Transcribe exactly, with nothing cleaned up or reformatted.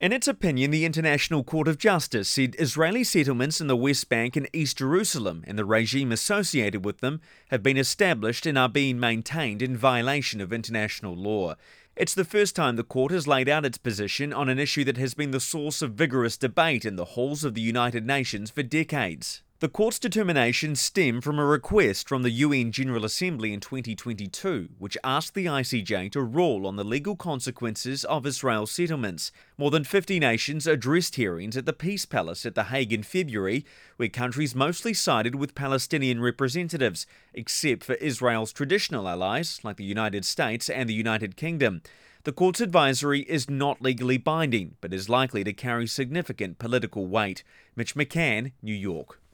In its opinion, the International Court of Justice said Israeli settlements in the West Bank and East Jerusalem and the regime associated with them have been established and are being maintained in violation of international law. It's the first time the court has laid out its position on an issue that has been the source of vigorous debate in the halls of the United Nations for decades. The court's determination stemmed from a request from the U N General Assembly in twenty twenty-two, which asked the I C J to rule on the legal consequences of Israel's settlements. More than fifty nations addressed hearings at the Peace Palace at The Hague in February, where countries mostly sided with Palestinian representatives, except for Israel's traditional allies like the United States and the United Kingdom. The court's advisory is not legally binding, but is likely to carry significant political weight. Mitch McCann, New York.